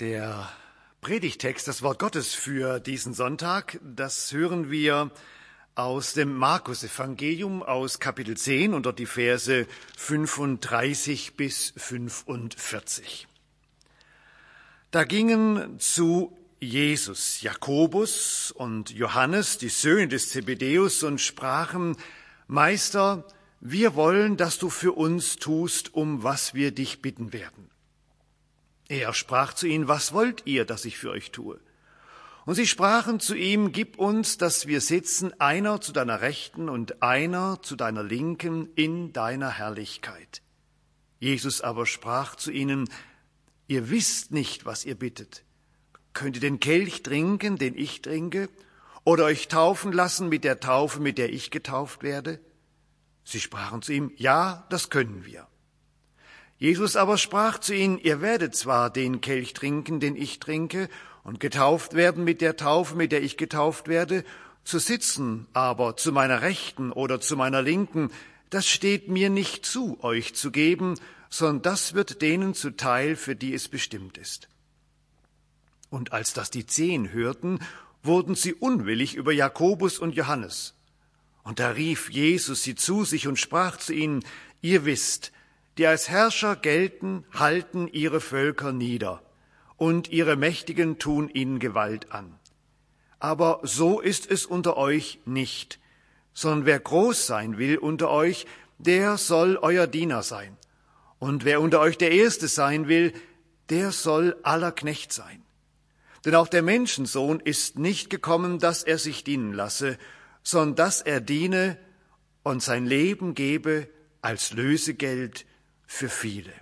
Der Predigttext, das Wort Gottes für diesen Sonntag, das hören wir aus dem Markus-Evangelium aus Kapitel 10 und dort die Verse 35 bis 45. Da gingen zu Jesus Jakobus und Johannes, die Söhne des Zebedäus, und sprachen: Meister, wir wollen, dass du für uns tust, um was wir dich bitten werden. Er sprach zu ihnen: Was wollt ihr, dass ich für euch tue? Und sie sprachen zu ihm: Gib uns, dass wir sitzen, einer zu deiner Rechten und einer zu deiner Linken in deiner Herrlichkeit. Jesus aber sprach zu ihnen: Ihr wisst nicht, was ihr bittet. Könnt ihr den Kelch trinken, den ich trinke, oder euch taufen lassen mit der Taufe, mit der ich getauft werde? Sie sprachen zu ihm: Ja, das können wir. Jesus aber sprach zu ihnen: Ihr werdet zwar den Kelch trinken, den ich trinke, und getauft werden mit der Taufe, mit der ich getauft werde, zu sitzen aber zu meiner Rechten oder zu meiner Linken, das steht mir nicht zu, euch zu geben, sondern das wird denen zuteil, für die es bestimmt ist. Und als das die 10 hörten, wurden sie unwillig über Jakobus und Johannes. Und da rief Jesus sie zu sich und sprach zu ihnen: Ihr wisst, die als Herrscher gelten, halten ihre Völker nieder, und ihre Mächtigen tun ihnen Gewalt an. Aber so ist es unter euch nicht, sondern wer groß sein will unter euch, der soll euer Diener sein. Und wer unter euch der Erste sein will, der soll aller Knecht sein. Denn auch der Menschensohn ist nicht gekommen, dass er sich dienen lasse, sondern dass er diene und sein Leben gebe als Lösegeld für viele.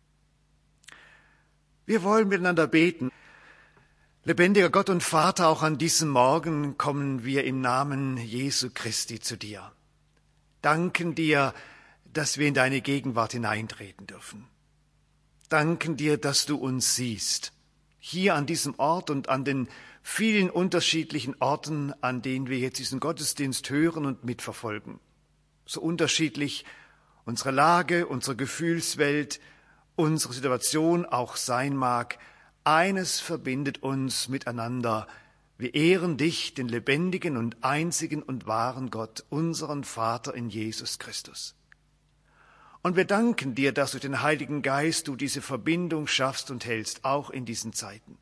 Wir wollen miteinander beten. Lebendiger Gott und Vater, auch an diesem Morgen kommen wir im Namen Jesu Christi zu dir. Danken dir, dass wir in deine Gegenwart hineintreten dürfen. Danken dir, dass du uns siehst, hier an diesem Ort und an den vielen unterschiedlichen Orten, an denen wir jetzt diesen Gottesdienst hören und mitverfolgen. So unterschiedlich unsere Lage, unsere Gefühlswelt, unsere Situation auch sein mag, eines verbindet uns miteinander. Wir ehren dich, den lebendigen und einzigen und wahren Gott, unseren Vater in Jesus Christus. Und wir danken dir, dass durch den Heiligen Geist du diese Verbindung schaffst und hältst, auch in diesen Zeiten.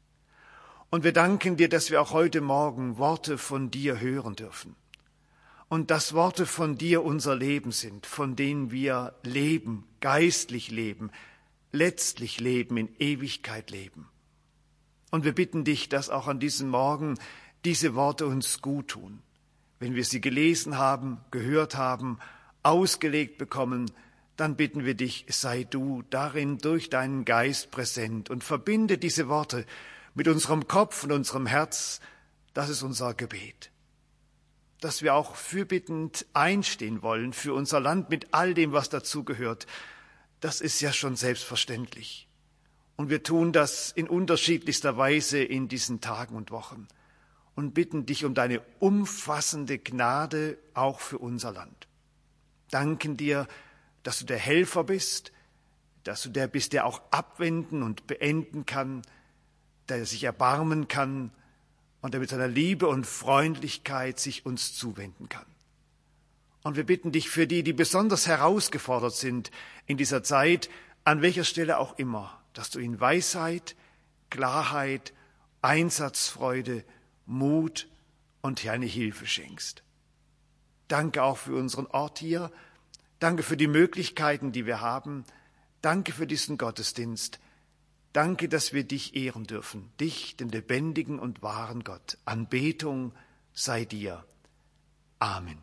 Und wir danken dir, dass wir auch heute Morgen Worte von dir hören dürfen. Und dass Worte von dir unser Leben sind, von denen wir leben, geistlich leben, letztlich leben, in Ewigkeit leben. Und wir bitten dich, dass auch an diesem Morgen diese Worte uns gut tun. Wenn wir sie gelesen haben, gehört haben, ausgelegt bekommen, dann bitten wir dich, sei du darin durch deinen Geist präsent und verbinde diese Worte mit unserem Kopf und unserem Herz. Das ist unser Gebet. Dass wir auch fürbittend einstehen wollen für unser Land mit all dem, was dazugehört, das ist ja schon selbstverständlich. Und wir tun das in unterschiedlichster Weise in diesen Tagen und Wochen und bitten dich um deine umfassende Gnade auch für unser Land. Danken dir, dass du der Helfer bist, dass du der bist, der auch abwenden und beenden kann, der sich erbarmen kann, und der mit seiner Liebe und Freundlichkeit sich uns zuwenden kann. Und wir bitten dich für die, die besonders herausgefordert sind in dieser Zeit, an welcher Stelle auch immer, dass du ihnen Weisheit, Klarheit, Einsatzfreude, Mut und deine Hilfe schenkst. Danke auch für unseren Ort hier. Danke für die Möglichkeiten, die wir haben. Danke für diesen Gottesdienst. Danke, dass wir dich ehren dürfen, dich, den lebendigen und wahren Gott. Anbetung sei dir. Amen.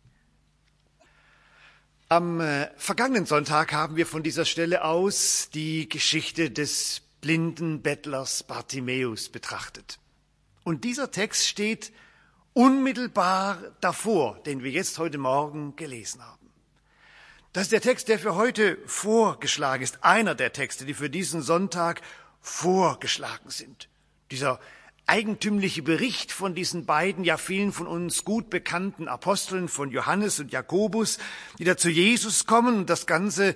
Am vergangenen Sonntag haben wir von dieser Stelle aus die Geschichte des blinden Bettlers Bartimäus betrachtet. Und dieser Text steht unmittelbar davor, den wir jetzt heute Morgen gelesen haben. Das ist der Text, der für heute vorgeschlagen ist, einer der Texte, die für diesen Sonntag vorgeschlagen sind. Dieser eigentümliche Bericht von diesen beiden, ja vielen von uns gut bekannten Aposteln, von Johannes und Jakobus, die da zu Jesus kommen und das Ganze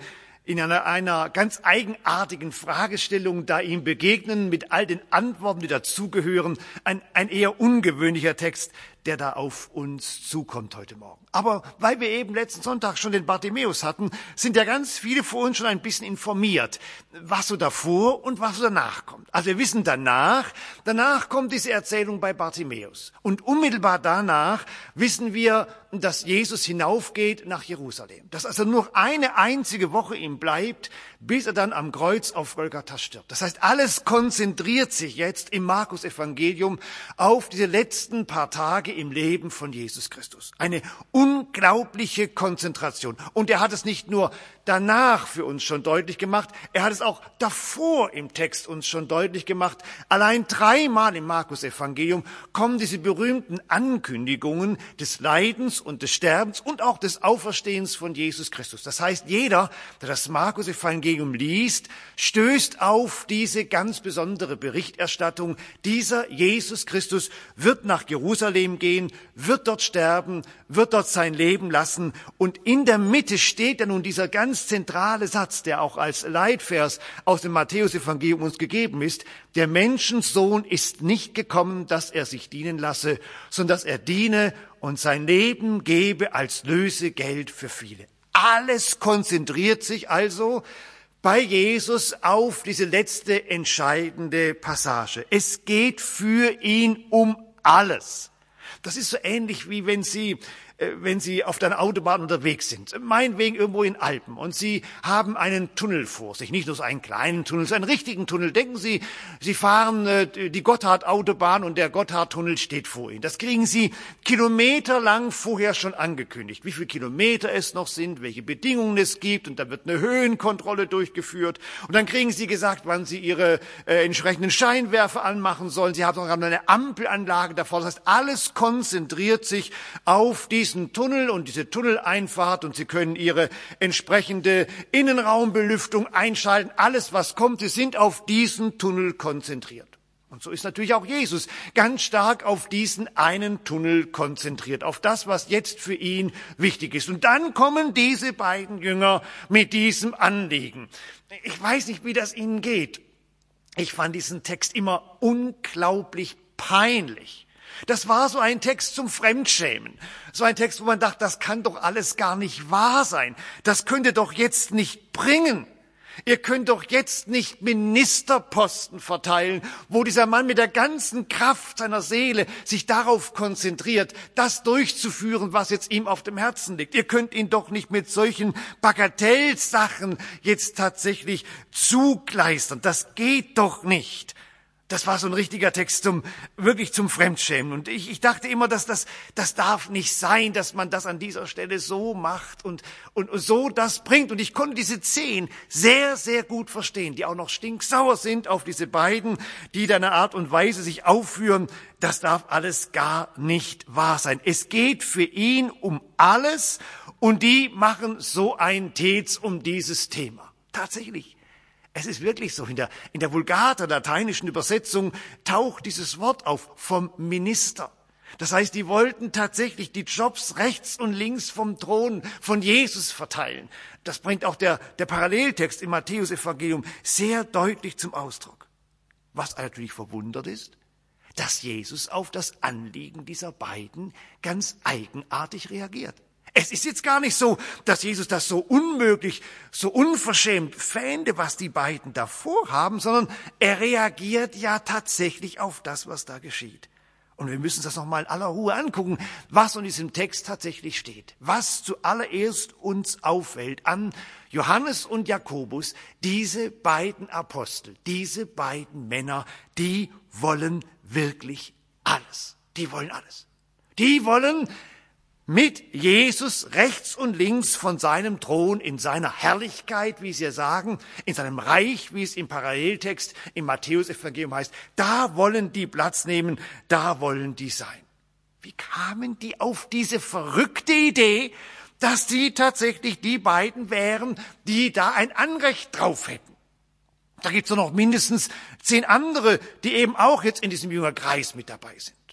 in einer ganz eigenartigen Fragestellung da ihm begegnen, mit all den Antworten, die dazugehören. Ein eher ungewöhnlicher Text, der da auf uns zukommt heute Morgen. Aber weil wir eben letzten Sonntag schon den Bartimäus hatten, sind ja ganz viele von uns schon ein bisschen informiert, was so davor und was so danach kommt. Also wir wissen danach kommt diese Erzählung bei Bartimäus. Und unmittelbar danach wissen wir, dass Jesus hinaufgeht nach Jerusalem. Dass also nur eine einzige Woche ihm bleibt, bis er dann am Kreuz auf Golgatha stirbt. Das heißt, alles konzentriert sich jetzt im Markus-Evangelium auf diese letzten paar Tage im Leben von Jesus Christus. Eine unglaubliche Konzentration. Und er hat es nicht nur danach für uns schon deutlich gemacht, er hat es auch davor im Text uns schon deutlich gemacht. Allein 3-mal im Markus-Evangelium kommen diese berühmten Ankündigungen des Leidens und des Sterbens und auch des Auferstehens von Jesus Christus. Das heißt, jeder, der das Markus-Evangelium liest, stößt auf diese ganz besondere Berichterstattung. Dieser Jesus Christus wird nach Jerusalem gehen, wird dort sterben, wird dort sein Leben lassen. Und in der Mitte steht dann nun dieser ganz zentrale Satz, der auch als Leitvers aus dem Matthäus-Evangelium uns gegeben ist. Der Menschensohn ist nicht gekommen, dass er sich dienen lasse, sondern dass er diene und sein Leben gebe als Lösegeld für viele. Alles konzentriert sich also bei Jesus auf diese letzte entscheidende Passage. Es geht für ihn um alles. Das ist so ähnlich wie wenn Sie auf der Autobahn unterwegs sind, meinetwegen irgendwo in Alpen, und Sie haben einen Tunnel vor sich, nicht nur so einen kleinen Tunnel, sondern einen richtigen Tunnel. Denken Sie, Sie fahren die Gotthard-Autobahn und der Gotthard-Tunnel steht vor Ihnen. Das kriegen Sie kilometerlang vorher schon angekündigt, wie viele Kilometer es noch sind, welche Bedingungen es gibt, und da wird eine Höhenkontrolle durchgeführt. Und dann kriegen Sie gesagt, wann Sie Ihre entsprechenden Scheinwerfer anmachen sollen. Sie haben noch eine Ampelanlage davor. Das heißt, alles konzentriert sich auf diesen Tunnel und diese Tunneleinfahrt, und Sie können Ihre entsprechende Innenraumbelüftung einschalten. Alles, was kommt, Sie sind auf diesen Tunnel konzentriert. Und so ist natürlich auch Jesus ganz stark auf diesen einen Tunnel konzentriert, auf das, was jetzt für ihn wichtig ist. Und dann kommen diese beiden Jünger mit diesem Anliegen. Ich weiß nicht, wie das Ihnen geht. Ich fand diesen Text immer unglaublich peinlich. Das war so ein Text zum Fremdschämen. So ein Text, wo man dachte, das kann doch alles gar nicht wahr sein. Das könnt ihr doch jetzt nicht bringen. Ihr könnt doch jetzt nicht Ministerposten verteilen, wo dieser Mann mit der ganzen Kraft seiner Seele sich darauf konzentriert, das durchzuführen, was jetzt ihm auf dem Herzen liegt. Ihr könnt ihn doch nicht mit solchen Bagatellsachen jetzt tatsächlich zugleistern. Das geht doch nicht. Das war so ein richtiger Text wirklich zum Fremdschämen. Und ich dachte immer, das darf nicht sein, dass man das an dieser Stelle so macht und so das bringt. Und ich konnte diese 10 sehr, sehr gut verstehen, die auch noch stinksauer sind auf diese beiden, die in einer Art und Weise sich aufführen. Das darf alles gar nicht wahr sein. Es geht für ihn um alles, und die machen so ein Tez um dieses Thema. Tatsächlich. Es ist wirklich so, in der Vulgata, lateinischen Übersetzung, taucht dieses Wort auf, vom Minister. Das heißt, die wollten tatsächlich die Jobs rechts und links vom Thron von Jesus verteilen. Das bringt auch der Paralleltext im Matthäus-Evangelium sehr deutlich zum Ausdruck. Was natürlich verwundert ist, dass Jesus auf das Anliegen dieser beiden ganz eigenartig reagiert. Es ist jetzt gar nicht so, dass Jesus das so unmöglich, so unverschämt fände, was die beiden da vorhaben, sondern er reagiert ja tatsächlich auf das, was da geschieht. Und wir müssen das nochmal in aller Ruhe angucken, was in diesem Text tatsächlich steht. Was zuallererst uns auffällt an Johannes und Jakobus, diese beiden Apostel, diese beiden Männer, die wollen wirklich alles. Die wollen alles. Die wollen mit Jesus rechts und links von seinem Thron in seiner Herrlichkeit, wie sie ja sagen, in seinem Reich, wie es im Paralleltext im Matthäus-Evangelium heißt, da wollen die Platz nehmen, da wollen die sein. Wie kamen die auf diese verrückte Idee, dass sie tatsächlich die beiden wären, die da ein Anrecht drauf hätten? Da gibt es noch mindestens 10 andere, die eben auch jetzt in diesem Jüngerkreis mit dabei sind.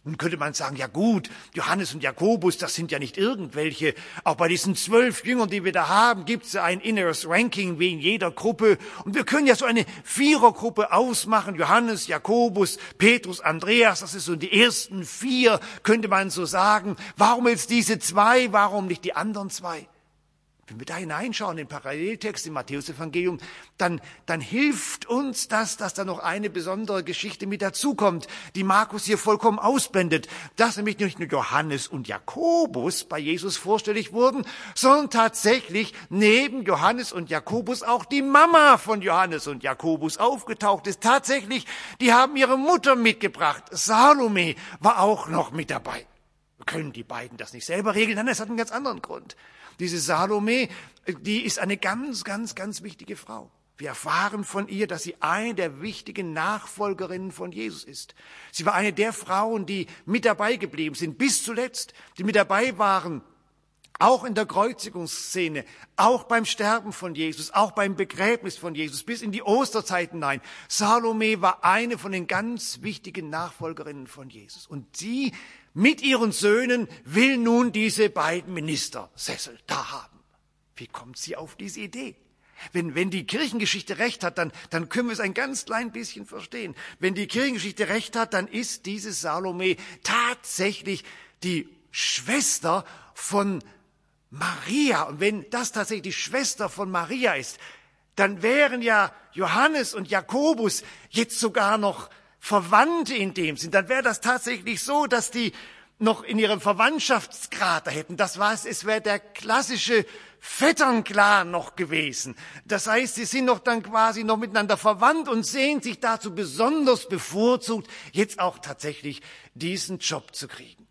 Nun könnte man sagen, ja gut, Johannes und Jakobus, das sind ja nicht irgendwelche. Auch bei diesen 12 Jüngern, die wir da haben, gibt es ja ein inneres Ranking wie in jeder Gruppe. Und wir können ja so eine Vierergruppe ausmachen. Johannes, Jakobus, Petrus, Andreas, das ist so die ersten 4, könnte man so sagen. Warum jetzt diese 2, warum nicht die anderen 2? Wenn wir da hineinschauen, in den Paralleltext im Matthäus-Evangelium, dann hilft uns das, dass da noch eine besondere Geschichte mit dazukommt, die Markus hier vollkommen ausblendet, dass nämlich nicht nur Johannes und Jakobus bei Jesus vorstellig wurden, sondern tatsächlich neben Johannes und Jakobus auch die Mama von Johannes und Jakobus aufgetaucht ist. Tatsächlich, die haben ihre Mutter mitgebracht. Salome war auch noch mit dabei. Können die beiden das nicht selber regeln? Nein, das hat einen ganz anderen Grund. Diese Salome, die ist eine ganz, ganz, ganz wichtige Frau. Wir erfahren von ihr, dass sie eine der wichtigen Nachfolgerinnen von Jesus ist. Sie war eine der Frauen, die mit dabei geblieben sind, bis zuletzt, die mit dabei waren, auch in der Kreuzigungsszene, auch beim Sterben von Jesus, auch beim Begräbnis von Jesus, bis in die Osterzeit hinein. Salome war eine von den ganz wichtigen Nachfolgerinnen von Jesus. Und sie mit ihren Söhnen will nun diese beiden Ministersessel da haben. Wie kommt sie auf diese Idee? Wenn die Kirchengeschichte recht hat, dann können wir es ein ganz klein bisschen verstehen. Wenn die Kirchengeschichte recht hat, dann ist diese Salome tatsächlich die Schwester von Maria. Und wenn das tatsächlich die Schwester von Maria ist, dann wären ja Johannes und Jakobus jetzt sogar noch Verwandte in dem Sinn. Dann wäre das tatsächlich so, dass die noch in ihrem Verwandtschaftsgrad da hätten. Das war es wäre der klassische Vetternclan noch gewesen. Das heißt, sie sind noch dann quasi noch miteinander verwandt und sehen sich dazu besonders bevorzugt, jetzt auch tatsächlich diesen Job zu kriegen.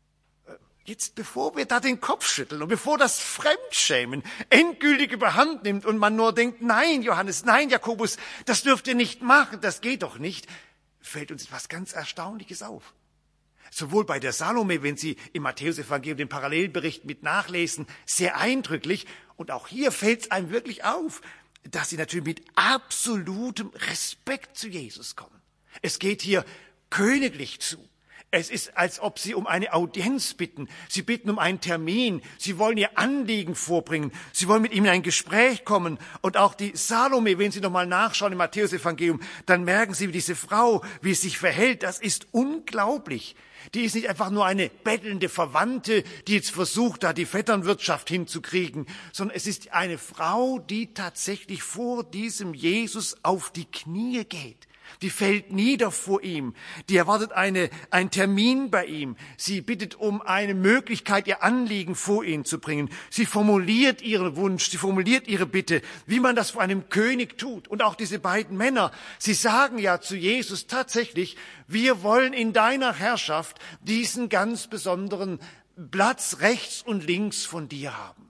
Jetzt, bevor wir da den Kopf schütteln und bevor das Fremdschämen endgültig überhand nimmt und man nur denkt, nein, Johannes, nein, Jakobus, das dürft ihr nicht machen, das geht doch nicht, fällt uns etwas ganz Erstaunliches auf. Sowohl bei der Salome, wenn Sie im Matthäus-Evangelium den Parallelbericht mit nachlesen, sehr eindrücklich. Und auch hier fällt es einem wirklich auf, dass sie natürlich mit absolutem Respekt zu Jesus kommen. Es geht hier königlich zu. Es ist, als ob sie um eine Audienz bitten. Sie bitten um einen Termin. Sie wollen ihr Anliegen vorbringen. Sie wollen mit ihm in ein Gespräch kommen. Und auch die Salome, wenn Sie nochmal nachschauen im Matthäus-Evangelium, dann merken Sie, wie diese Frau, wie es sich verhält. Das ist unglaublich. Die ist nicht einfach nur eine bettelnde Verwandte, die jetzt versucht, da die Vetternwirtschaft hinzukriegen, sondern es ist eine Frau, die tatsächlich vor diesem Jesus auf die Knie geht. Die fällt nieder vor ihm. Die erwartet einen Termin bei ihm. Sie bittet um eine Möglichkeit, ihr Anliegen vor ihn zu bringen. Sie formuliert ihren Wunsch, sie formuliert ihre Bitte, wie man das vor einem König tut. Und auch diese beiden Männer, sie sagen ja zu Jesus tatsächlich, wir wollen in deiner Herrschaft diesen ganz besonderen Platz rechts und links von dir haben.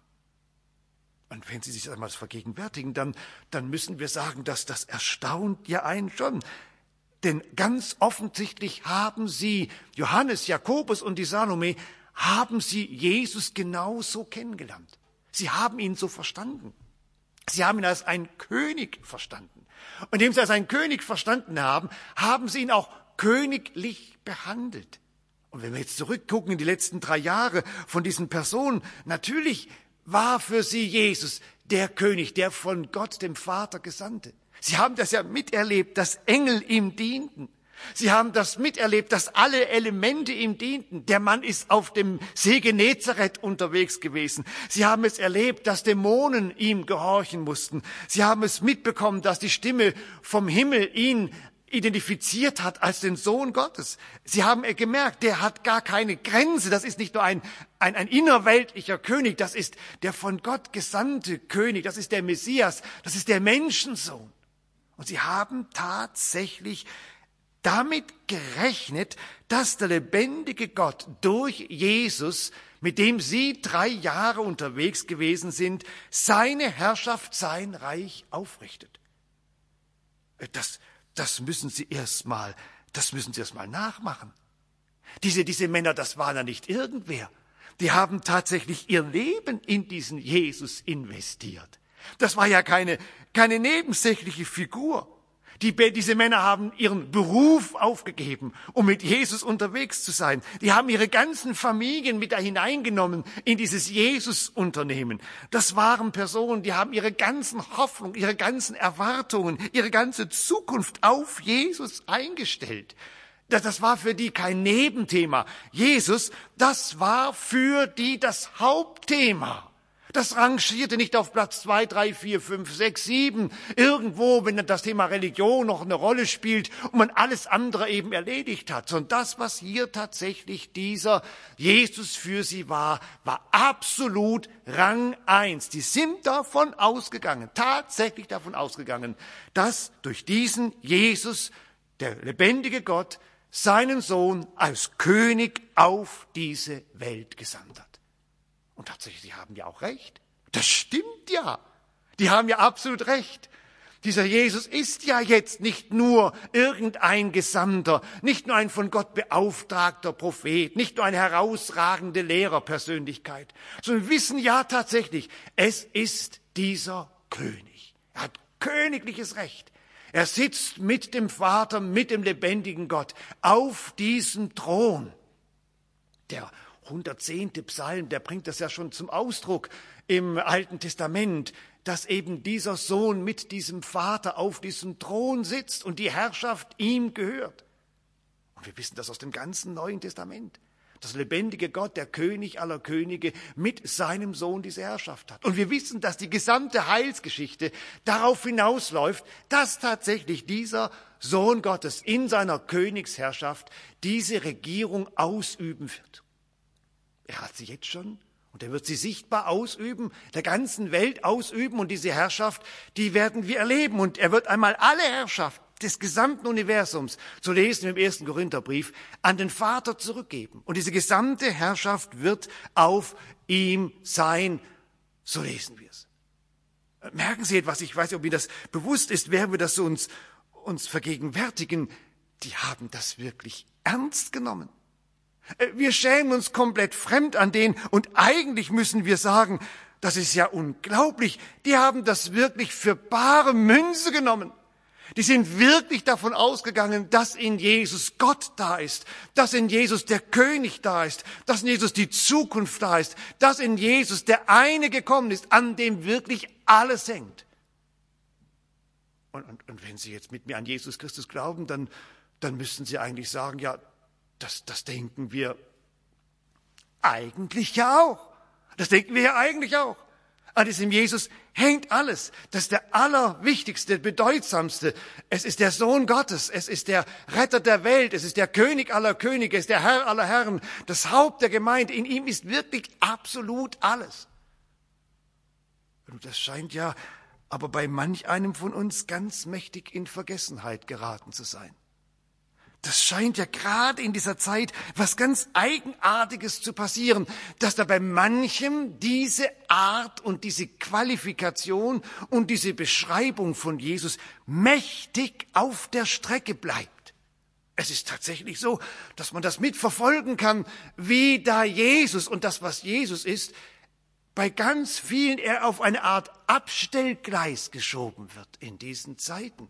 Und wenn Sie sich das einmal vergegenwärtigen, dann müssen wir sagen, dass das erstaunt ja einen schon. Denn ganz offensichtlich haben sie, Johannes, Jakobus und die Salome, haben sie Jesus genauso kennengelernt. Sie haben ihn so verstanden. Sie haben ihn als einen König verstanden. Und indem sie als einen König verstanden haben, haben sie ihn auch königlich behandelt. Und wenn wir jetzt zurückgucken in die letzten 3 Jahre von diesen Personen, natürlich war für sie Jesus der König, der von Gott, dem Vater, Gesandte. Sie haben das ja miterlebt, dass Engel ihm dienten. Sie haben das miterlebt, dass alle Elemente ihm dienten. Der Mann ist auf dem See Genezareth unterwegs gewesen. Sie haben es erlebt, dass Dämonen ihm gehorchen mussten. Sie haben es mitbekommen, dass die Stimme vom Himmel ihn identifiziert hat als den Sohn Gottes. Sie haben gemerkt, der hat gar keine Grenze. Das ist nicht nur ein innerweltlicher König, das ist der von Gott gesandte König, das ist der Messias, das ist der Menschensohn. Und sie haben tatsächlich damit gerechnet, dass der lebendige Gott durch Jesus, mit dem sie 3 Jahre unterwegs gewesen sind, seine Herrschaft, sein Reich aufrichtet. Das müssen Sie erst mal nachmachen. Diese Männer, das waren ja nicht irgendwer. Die haben tatsächlich ihr Leben in diesen Jesus investiert. Das war ja keine nebensächliche Figur. Diese Männer haben ihren Beruf aufgegeben, um mit Jesus unterwegs zu sein. Die haben ihre ganzen Familien mit da hineingenommen in dieses Jesus-Unternehmen. Das waren Personen, die haben ihre ganzen Hoffnungen, ihre ganzen Erwartungen, ihre ganze Zukunft auf Jesus eingestellt. Das war für die kein Nebenthema. Jesus, das war für die das Hauptthema. Das rangierte nicht auf Platz 2, 3, 4, 5, 6, 7, irgendwo, wenn dann das Thema Religion noch eine Rolle spielt und man alles andere eben erledigt hat. Sondern das, was hier tatsächlich dieser Jesus für sie war, war absolut Rang 1. Die sind davon ausgegangen, tatsächlich davon ausgegangen, dass durch diesen Jesus, der lebendige Gott, seinen Sohn als König auf diese Welt gesandt hat. Und tatsächlich, sie haben ja auch recht. Das stimmt ja. Die haben ja absolut recht. Dieser Jesus ist ja jetzt nicht nur irgendein Gesandter, nicht nur ein von Gott beauftragter Prophet, nicht nur eine herausragende Lehrerpersönlichkeit, sondern wir wissen ja tatsächlich, es ist dieser König. Er hat königliches Recht. Er sitzt mit dem Vater, mit dem lebendigen Gott auf diesem Thron. Der 110. Psalm, der bringt das ja schon zum Ausdruck im Alten Testament, dass eben dieser Sohn mit diesem Vater auf diesem Thron sitzt und die Herrschaft ihm gehört. Und wir wissen das aus dem ganzen Neuen Testament. Das lebendige Gott, der König aller Könige, mit seinem Sohn diese Herrschaft hat. Und wir wissen, dass die gesamte Heilsgeschichte darauf hinausläuft, dass tatsächlich dieser Sohn Gottes in seiner Königsherrschaft diese Regierung ausüben wird. Er hat sie jetzt schon und er wird sie sichtbar ausüben, der ganzen Welt ausüben und diese Herrschaft, die werden wir erleben und er wird einmal alle Herrschaft des gesamten Universums, zu lesen im 1. Korintherbrief, an den Vater zurückgeben. Und diese gesamte Herrschaft wird auf ihm sein, so lesen wir es. Merken Sie etwas, ich weiß nicht, ob Ihnen das bewusst ist, während wir das so uns vergegenwärtigen, die haben das wirklich ernst genommen. Wir schämen uns komplett fremd an denen und eigentlich müssen wir sagen, das ist ja unglaublich, die haben das wirklich für bare Münze genommen. Die sind wirklich davon ausgegangen, dass in Jesus Gott da ist, dass in Jesus der König da ist, dass in Jesus die Zukunft da ist, dass in Jesus der eine gekommen ist, an dem wirklich alles hängt. Und wenn Sie jetzt mit mir an Jesus Christus glauben, dann müssen Sie eigentlich sagen, ja, das denken wir eigentlich ja auch. Das denken wir ja eigentlich auch. An diesem Jesus hängt alles. Das ist der allerwichtigste, bedeutsamste. Es ist der Sohn Gottes. Es ist der Retter der Welt. Es ist der König aller Könige. Es ist der Herr aller Herren. Das Haupt der Gemeinde. In ihm ist wirklich absolut alles. Und das scheint ja aber bei manch einem von uns ganz mächtig in Vergessenheit geraten zu sein. Das scheint ja gerade in dieser Zeit was ganz Eigenartiges zu passieren, dass da bei manchem diese Art und diese Qualifikation und diese Beschreibung von Jesus mächtig auf der Strecke bleibt. Es ist tatsächlich so, dass man das mitverfolgen kann, wie da Jesus und das, was Jesus ist, bei ganz vielen er auf eine Art Abstellgleis geschoben wird in diesen Zeiten.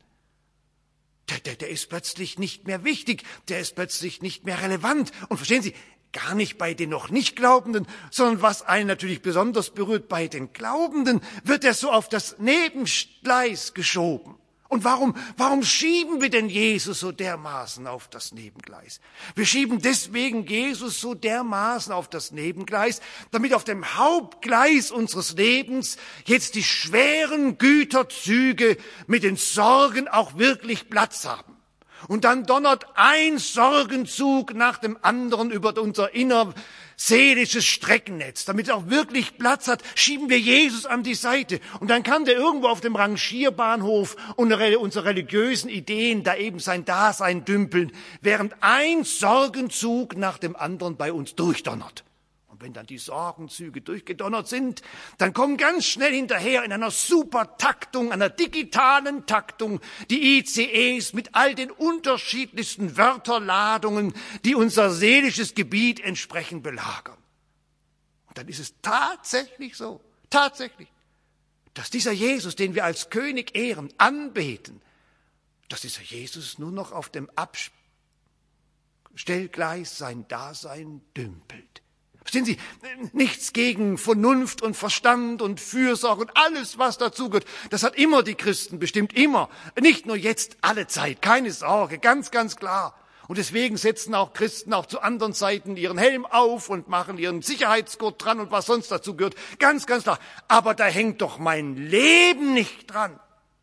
Der ist plötzlich nicht mehr wichtig, der ist plötzlich nicht mehr relevant. Und verstehen Sie, gar nicht bei den noch nicht Glaubenden, sondern was einen natürlich besonders berührt, bei den Glaubenden wird er so auf das Nebengleis geschoben. Und warum schieben wir denn Jesus so dermaßen auf das Nebengleis? Wir schieben deswegen Jesus so dermaßen auf das Nebengleis, damit auf dem Hauptgleis unseres Lebens jetzt die schweren Güterzüge mit den Sorgen auch wirklich Platz haben. Und dann donnert ein Sorgenzug nach dem anderen über unser innerseelisches Streckennetz. Damit er auch wirklich Platz hat, schieben wir Jesus an die Seite. Und dann kann der irgendwo auf dem Rangierbahnhof unsere religiösen Ideen da eben sein Dasein dümpeln, während ein Sorgenzug nach dem anderen bei uns durchdonnert. Und wenn dann die Sorgenzüge durchgedonnert sind, dann kommen ganz schnell hinterher in einer super Taktung, einer digitalen Taktung, die ICEs mit all den unterschiedlichsten Wörterladungen, die unser seelisches Gebiet entsprechend belagern. Und dann ist es tatsächlich so, dass dieser Jesus, den wir als König ehren, anbeten, dass dieser Jesus nur noch auf dem Abstellgleis sein Dasein dümpelt. Verstehen Sie, nichts gegen Vernunft und Verstand und Fürsorge und alles, was dazugehört. Das hat immer die Christen bestimmt, immer. Nicht nur jetzt, alle Zeit, keine Sorge, ganz, ganz klar. Und deswegen setzen auch Christen auch zu anderen Zeiten ihren Helm auf und machen ihren Sicherheitsgurt dran und was sonst dazu gehört. Ganz, ganz klar. Aber da hängt doch mein Leben nicht dran.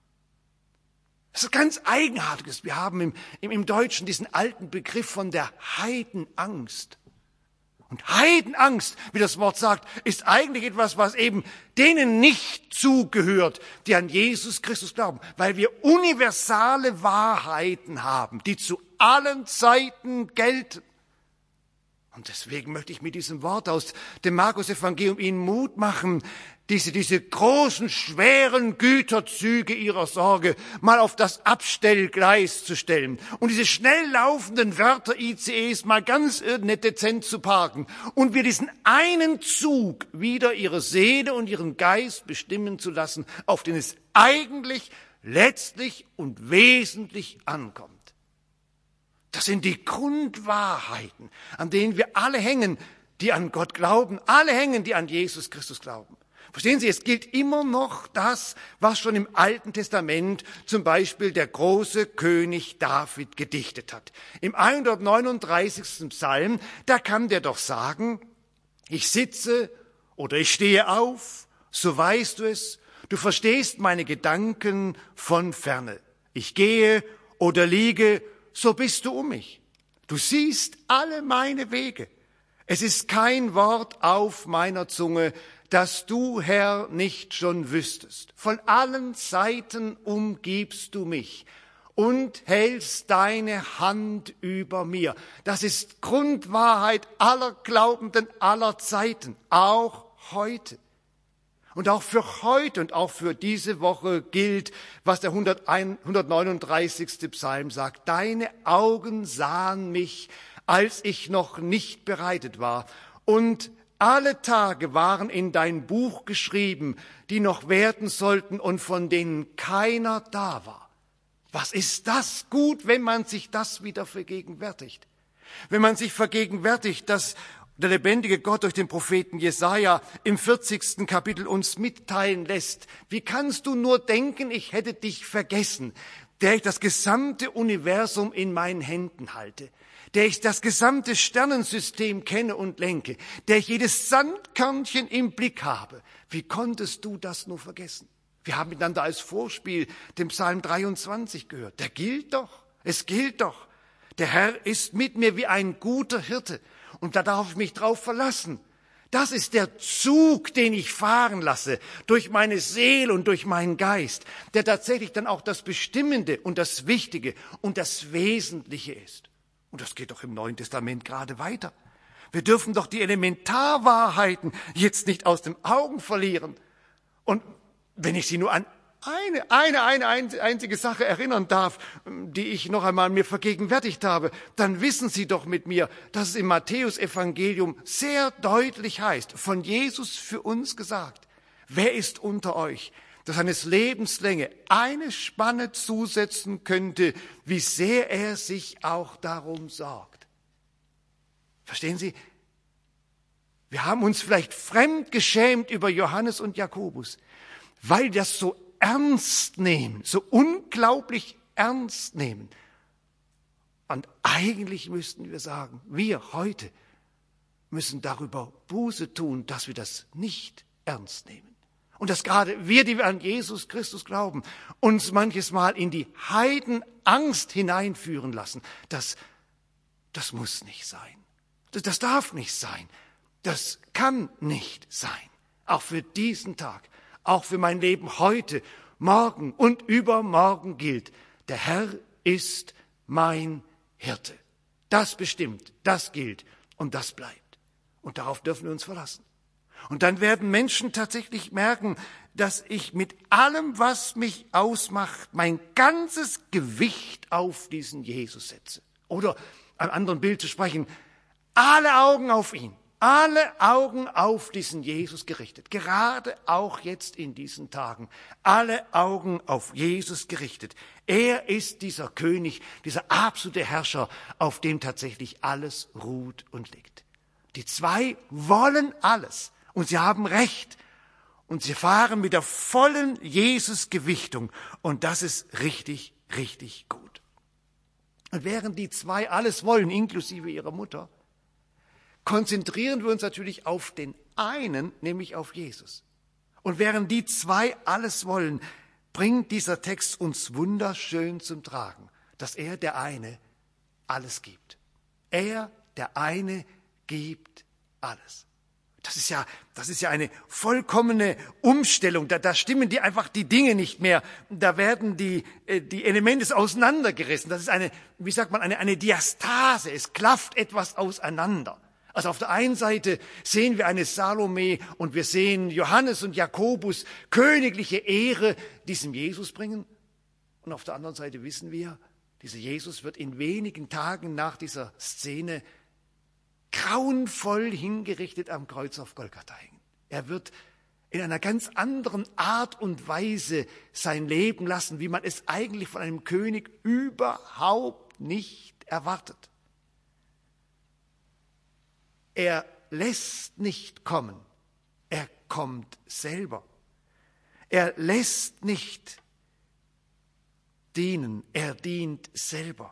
Das ist ganz Eigenartiges. Wir haben im Deutschen diesen alten Begriff von der Heidenangst. Und Heidenangst, wie das Wort sagt, ist eigentlich etwas, was eben denen nicht zugehört, die an Jesus Christus glauben, weil wir universale Wahrheiten haben, die zu allen Zeiten gelten. Und deswegen möchte ich mit diesem Wort aus dem Markus-Evangelium Ihnen Mut machen, diese großen, schweren Güterzüge Ihrer Sorge mal auf das Abstellgleis zu stellen und diese schnell laufenden Wörter-ICEs mal ganz nicht dezent zu parken und wir diesen einen Zug wieder Ihre Seele und Ihren Geist bestimmen zu lassen, auf den es eigentlich, letztlich und wesentlich ankommt. Das sind die Grundwahrheiten, an denen wir alle hängen, die an Gott glauben, alle hängen, die an Jesus Christus glauben. Verstehen Sie, es gilt immer noch das, was schon im Alten Testament zum Beispiel der große König David gedichtet hat. Im 139. Psalm, da kann der doch sagen, ich sitze oder ich stehe auf, so weißt du es, du verstehst meine Gedanken von ferne. Ich gehe oder liege, so bist du um mich. Du siehst alle meine Wege. Es ist kein Wort auf meiner Zunge, das du, Herr, nicht schon wüsstest. Von allen Seiten umgibst du mich und hältst deine Hand über mir. Das ist Grundwahrheit aller Glaubenden aller Zeiten, auch heute. Und auch für heute und auch für diese Woche gilt, was der 139. Psalm sagt. Deine Augen sahen mich, als ich noch nicht bereitet war. Und alle Tage waren in dein Buch geschrieben, die noch werden sollten und von denen keiner da war. Was ist das gut, wenn man sich das wieder vergegenwärtigt? Wenn man sich vergegenwärtigt, dass der lebendige Gott durch den Propheten Jesaja im 40. Kapitel uns mitteilen lässt, wie kannst du nur denken, ich hätte dich vergessen, der ich das gesamte Universum in meinen Händen halte, der ich das gesamte Sternensystem kenne und lenke, der ich jedes Sandkörnchen im Blick habe. Wie konntest du das nur vergessen? Wir haben miteinander als Vorspiel den Psalm 23 gehört. Der gilt doch, es gilt doch. Der Herr ist mit mir wie ein guter Hirte und da darf ich mich drauf verlassen. Das ist der Zug, den ich fahren lasse, durch meine Seele und durch meinen Geist, der tatsächlich dann auch das Bestimmende und das Wichtige und das Wesentliche ist. Und das geht doch im Neuen Testament gerade weiter. Wir dürfen doch die Elementarwahrheiten jetzt nicht aus den Augen verlieren. Und wenn ich Sie nur an eine einzige Sache erinnern darf, die ich noch einmal mir vergegenwärtigt habe, dann wissen Sie doch mit mir, dass es im Matthäus-Evangelium sehr deutlich heißt, von Jesus für uns gesagt, wer ist unter euch, der seines Lebenslänge eine Spanne zusetzen könnte, wie sehr er sich auch darum sorgt. Verstehen Sie? Wir haben uns vielleicht fremd geschämt über Johannes und Jakobus, weil das so ernst nehmen, so unglaublich ernst nehmen. Und eigentlich müssten wir sagen, wir heute müssen darüber Buße tun, dass wir das nicht ernst nehmen. Und dass gerade wir, die wir an Jesus Christus glauben, uns manches Mal in die Heidenangst hineinführen lassen. Das muss nicht sein. Das darf nicht sein. Das kann nicht sein. Auch für diesen Tag, auch für mein Leben heute, morgen und übermorgen gilt, der Herr ist mein Hirte. Das bestimmt, das gilt und das bleibt. Und darauf dürfen wir uns verlassen. Und dann werden Menschen tatsächlich merken, dass ich mit allem, was mich ausmacht, mein ganzes Gewicht auf diesen Jesus setze. Oder einem anderen Bild zu sprechen, alle Augen auf ihn. alle Augen auf diesen Jesus gerichtet. Gerade auch jetzt in diesen Tagen. Alle Augen auf Jesus gerichtet. Er ist dieser König, dieser absolute Herrscher, auf dem tatsächlich alles ruht und liegt. Die zwei wollen alles und sie haben Recht. Und sie fahren mit der vollen Jesus-Gewichtung. Und das ist richtig, richtig gut. Und während die zwei alles wollen, inklusive ihrer Mutter, konzentrieren wir uns natürlich auf den einen, nämlich auf Jesus. Und während die zwei alles wollen, bringt dieser Text uns wunderschön zum Tragen, dass er, der eine, alles gibt. Er, der eine, gibt alles. Das ist ja eine vollkommene Umstellung. Da stimmen die Dinge nicht mehr. Da werden die Elemente auseinandergerissen. Das ist eine Diastase. Es klafft etwas auseinander. Also auf der einen Seite sehen wir eine Salome und wir sehen Johannes und Jakobus königliche Ehre diesem Jesus bringen. Und auf der anderen Seite wissen wir, dieser Jesus wird in wenigen Tagen nach dieser Szene grauenvoll hingerichtet am Kreuz auf Golgatha hängen. Er wird in einer ganz anderen Art und Weise sein Leben lassen, wie man es eigentlich von einem König überhaupt nicht erwartet. Er lässt nicht kommen, er kommt selber. Er lässt nicht dienen, er dient selber.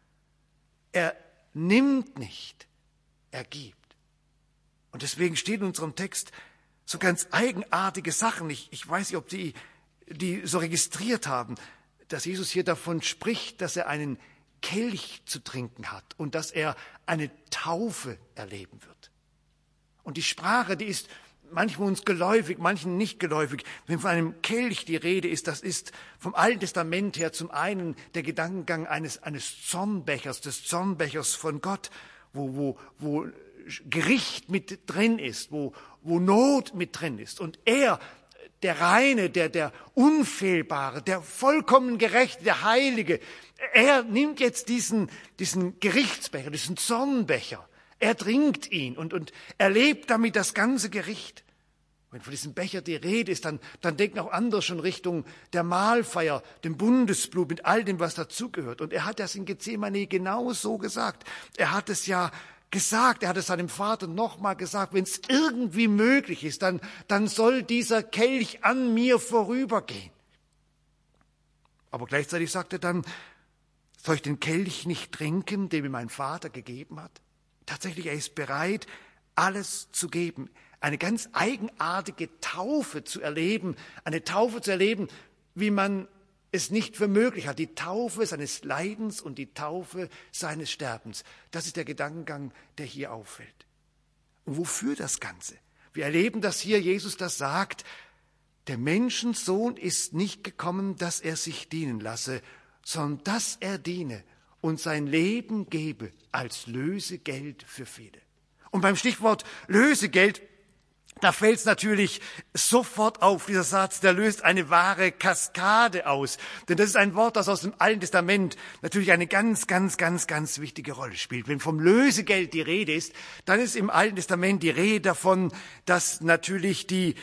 Er nimmt nicht, er gibt. Und deswegen stehen in unserem Text so ganz eigenartige Sachen. Ich weiß nicht, ob die so registriert haben, dass Jesus hier davon spricht, dass er einen Kelch zu trinken hat und dass er eine Taufe erleben wird. Und die Sprache, die ist manchmal uns geläufig, manchen nicht geläufig. Wenn von einem Kelch die Rede ist, das ist vom Alten Testament her zum einen der Gedankengang eines Zornbechers, des Zornbechers von Gott, wo Gericht mit drin ist, wo Not mit drin ist. Und er, der Reine, der Unfehlbare, der vollkommen Gerechte, der Heilige, er nimmt jetzt diesen Gerichtsbecher, diesen Zornbecher. Er trinkt ihn und erlebt damit das ganze Gericht. Wenn von diesem Becher die Rede ist, dann denken auch andere schon Richtung der Mahlfeier, dem Bundesblut, mit all dem, was dazugehört. Und er hat das in Gethsemane genau so gesagt. Er hat es ja gesagt, er hat es seinem Vater nochmal gesagt, wenn es irgendwie möglich ist, dann soll dieser Kelch an mir vorübergehen. Aber gleichzeitig sagt er dann, soll ich den Kelch nicht trinken, den mir mein Vater gegeben hat? Tatsächlich, er ist bereit, alles zu geben. Eine ganz eigenartige Taufe zu erleben, wie man es nicht für möglich hat. Die Taufe seines Leidens und die Taufe seines Sterbens. Das ist der Gedankengang, der hier auffällt. Und wofür das Ganze? Wir erleben, dass hier Jesus das sagt, der Menschensohn ist nicht gekommen, dass er sich dienen lasse, sondern dass er diene und sein Leben gebe als Lösegeld für viele. Und beim Stichwort Lösegeld, da fällt es natürlich sofort auf, dieser Satz, der löst eine wahre Kaskade aus. Denn das ist ein Wort, das aus dem Alten Testament natürlich eine ganz, ganz, ganz, ganz wichtige Rolle spielt. Wenn vom Lösegeld die Rede ist, dann ist im Alten Testament die Rede davon, dass natürlich die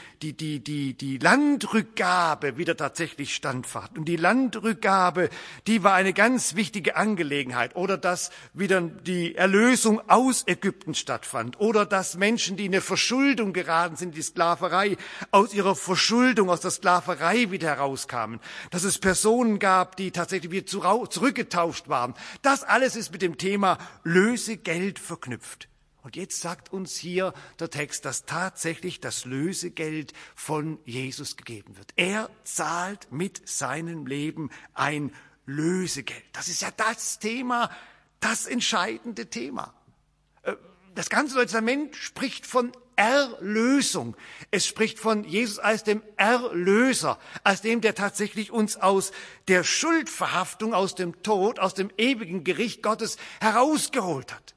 Landrückgabe wieder tatsächlich standfand. Und die Landrückgabe, die war eine ganz wichtige Angelegenheit. Oder dass wieder die Erlösung aus Ägypten stattfand. Oder dass Menschen, die in eine Verschuldung geraten sind, die Sklaverei, aus ihrer Verschuldung, aus der Sklaverei wieder herauskamen. Dass es Personen gab, die tatsächlich wieder zurückgetauscht waren. Das alles ist mit dem Thema Lösegeld verknüpft. Und jetzt sagt uns hier der Text, dass tatsächlich das Lösegeld von Jesus gegeben wird. Er zahlt mit seinem Leben ein Lösegeld. Das ist ja das Thema, das entscheidende Thema. Das ganze Neue Testament spricht von Erlösung. Es spricht von Jesus als dem Erlöser, als dem, der tatsächlich uns aus der Schuldverhaftung, aus dem Tod, aus dem ewigen Gericht Gottes herausgeholt hat.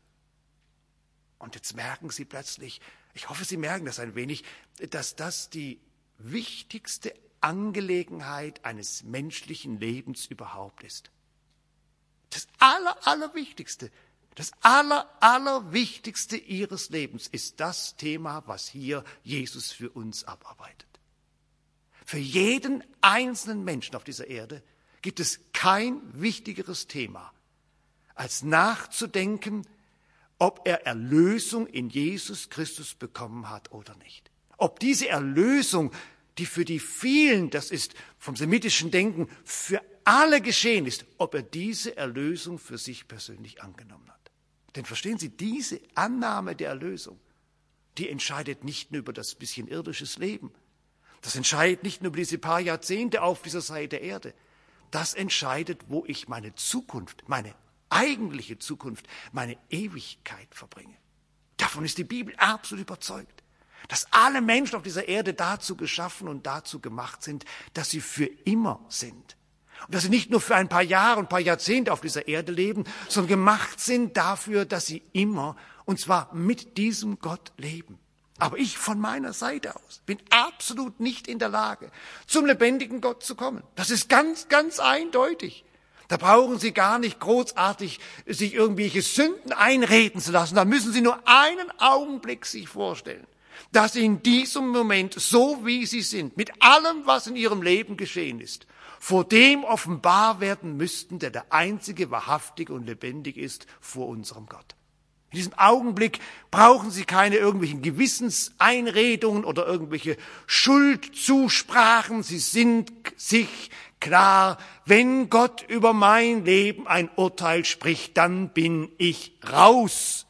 Und jetzt merken Sie plötzlich, ich hoffe, Sie merken das ein wenig, dass das die wichtigste Angelegenheit eines menschlichen Lebens überhaupt ist. Das Allerwichtigste. Das Allerwichtigste ihres Lebens ist das Thema, was hier Jesus für uns abarbeitet. Für jeden einzelnen Menschen auf dieser Erde gibt es kein wichtigeres Thema, als nachzudenken, ob er Erlösung in Jesus Christus bekommen hat oder nicht. Ob diese Erlösung, die für die vielen, das ist vom semitischen Denken, für alle geschehen ist, ob er diese Erlösung für sich persönlich angenommen hat. Denn verstehen Sie, diese Annahme der Erlösung, die entscheidet nicht nur über das bisschen irdisches Leben. Das entscheidet nicht nur über diese paar Jahrzehnte auf dieser Seite der Erde. Das entscheidet, wo ich meine Zukunft, meine eigentliche Zukunft, meine Ewigkeit verbringe. Davon ist die Bibel absolut überzeugt, dass alle Menschen auf dieser Erde dazu geschaffen und dazu gemacht sind, dass sie für immer sind. Und dass sie nicht nur für ein paar Jahre und ein paar Jahrzehnte auf dieser Erde leben, sondern gemacht sind dafür, dass sie immer, und zwar mit diesem Gott leben. Aber ich von meiner Seite aus bin absolut nicht in der Lage, zum lebendigen Gott zu kommen. Das ist ganz, ganz eindeutig. Da brauchen Sie gar nicht großartig sich irgendwelche Sünden einreden zu lassen. Da müssen Sie nur einen Augenblick sich vorstellen, dass Sie in diesem Moment, so wie Sie sind, mit allem, was in Ihrem Leben geschehen ist, vor dem offenbar werden müssten, der einzige wahrhaftige und lebendig ist vor unserem Gott. In diesem Augenblick brauchen Sie keine irgendwelchen Gewissenseinredungen oder irgendwelche Schuldzusprachen. Sie sind sich klar, wenn Gott über mein Leben ein Urteil spricht, dann bin ich raus.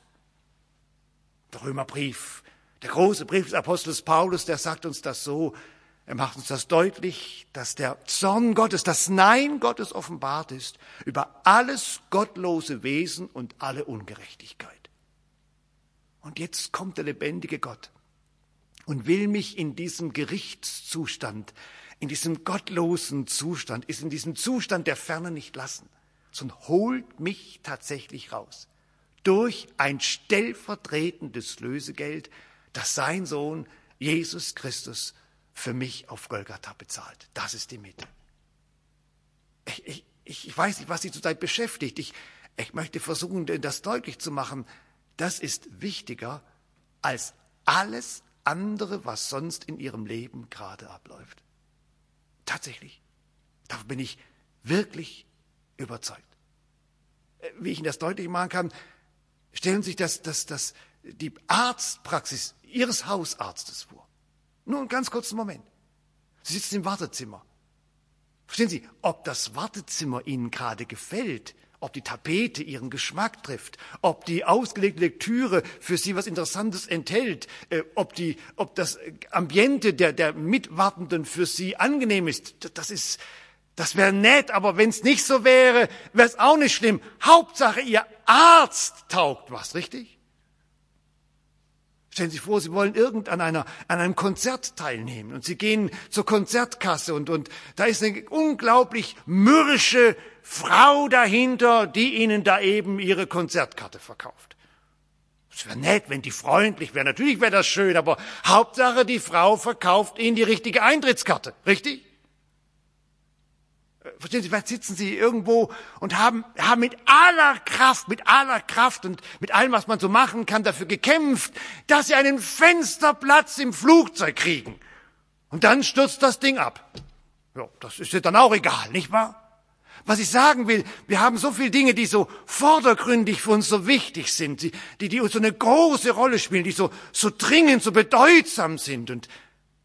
Der Römerbrief, der große Brief des Apostels Paulus, der sagt uns das so, er macht uns das deutlich, dass der Zorn Gottes, das Nein Gottes offenbart ist über alles gottlose Wesen und alle Ungerechtigkeit. Und jetzt kommt der lebendige Gott und will mich in diesem Gerichtszustand, in diesem gottlosen Zustand, ist in diesem Zustand der Ferne nicht lassen, sondern holt mich tatsächlich raus. Durch ein stellvertretendes Lösegeld, das sein Sohn Jesus Christus für mich auf Golgatha bezahlt. Das ist die Mitte. Ich weiß nicht, was Sie zurzeit beschäftigt. Ich möchte versuchen, das deutlich zu machen. Das ist wichtiger als alles andere, was sonst in Ihrem Leben gerade abläuft. Tatsächlich. Davon bin ich wirklich überzeugt. Wie ich Ihnen das deutlich machen kann, stellen Sie sich die Arztpraxis Ihres Hausarztes vor. Nur einen ganz kurzen Moment. Sie sitzen im Wartezimmer. Verstehen Sie, ob das Wartezimmer Ihnen gerade gefällt, ob die Tapete Ihren Geschmack trifft, ob die ausgelegte Lektüre für Sie was Interessantes enthält, ob das Ambiente der Mitwartenden für Sie angenehm ist, das wäre nett, aber wenn es nicht so wäre, wäre es auch nicht schlimm. Hauptsache, Ihr Arzt taugt was, richtig? Stellen Sie sich vor, Sie wollen an einem Konzert teilnehmen und Sie gehen zur Konzertkasse und da ist eine unglaublich mürrische Frau dahinter, die Ihnen da eben Ihre Konzertkarte verkauft. Es wäre nett, wenn die freundlich wäre. Natürlich wäre das schön, aber Hauptsache, die Frau verkauft Ihnen die richtige Eintrittskarte, richtig? Verstehen Sie, vielleicht sitzen Sie irgendwo und haben mit aller Kraft und mit allem, was man so machen kann, dafür gekämpft, dass Sie einen Fensterplatz im Flugzeug kriegen. Und dann stürzt das Ding ab. Ja, das ist ja dann auch egal, nicht wahr? Was ich sagen will, wir haben so viele Dinge, die so vordergründig für uns so wichtig sind, die uns so eine große Rolle spielen, die so dringend, so bedeutsam sind und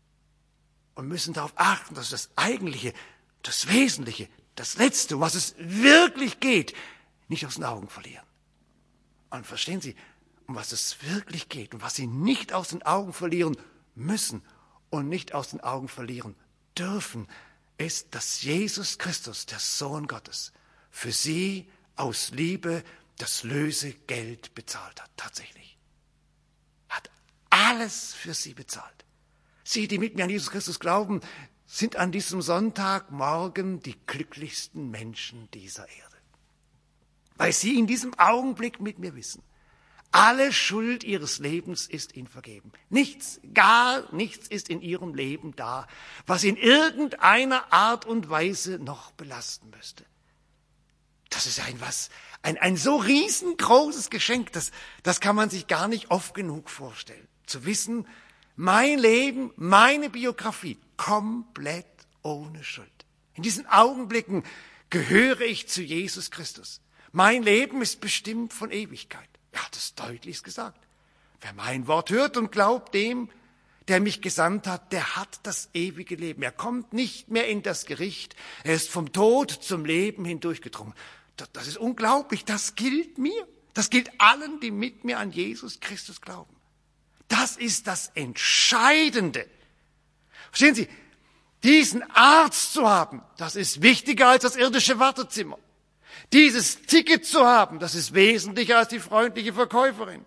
müssen darauf achten, dass das Eigentliche, das Wesentliche, das Letzte, um was es wirklich geht, nicht aus den Augen verlieren. Und verstehen Sie, um was es wirklich geht und was Sie nicht aus den Augen verlieren müssen und nicht aus den Augen verlieren dürfen, ist, dass Jesus Christus, der Sohn Gottes, für Sie aus Liebe das Lösegeld bezahlt hat, tatsächlich. Hat alles für Sie bezahlt. Sie, die mit mir an Jesus Christus glauben, sind an diesem Sonntagmorgen die glücklichsten Menschen dieser Erde. Weil sie in diesem Augenblick mit mir wissen, alle Schuld ihres Lebens ist ihnen vergeben. Nichts, gar nichts ist in ihrem Leben da, was in irgendeiner Art und Weise noch belasten müsste. Das Das ist ein so riesengroßes Geschenk, das kann man sich gar nicht oft genug vorstellen. Zu wissen, mein Leben, meine Biografie, komplett ohne Schuld. In diesen Augenblicken gehöre ich zu Jesus Christus. Mein Leben ist bestimmt von Ewigkeit. Er hat es deutlich gesagt. Wer mein Wort hört und glaubt dem, der mich gesandt hat, der hat das ewige Leben. Er kommt nicht mehr in das Gericht. Er ist vom Tod zum Leben hindurchgedrungen. Das ist unglaublich. Das gilt mir. Das gilt allen, die mit mir an Jesus Christus glauben. Das ist das Entscheidende. Verstehen Sie, diesen Arzt zu haben, das ist wichtiger als das irdische Wartezimmer. Dieses Ticket zu haben, das ist wesentlicher als die freundliche Verkäuferin.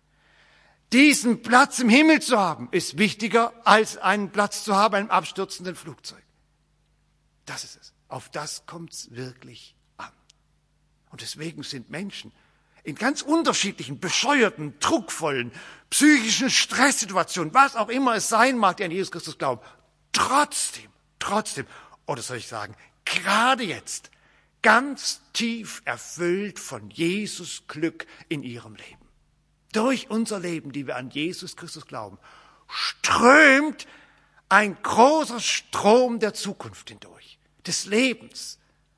Diesen Platz im Himmel zu haben, ist wichtiger als einen Platz zu haben im abstürzenden Flugzeug. Das ist es. Auf das kommt es wirklich an. Und deswegen sind Menschen in ganz unterschiedlichen, bescheuerten, druckvollen, psychischen Stresssituationen, was auch immer es sein mag, die an Jesus Christus glauben, trotzdem, oder soll ich sagen, gerade jetzt, ganz tief erfüllt von Jesus Glück in ihrem Leben. Durch unser Leben, die wir an Jesus Christus glauben, strömt ein großer Strom der Zukunft hindurch, des Lebens,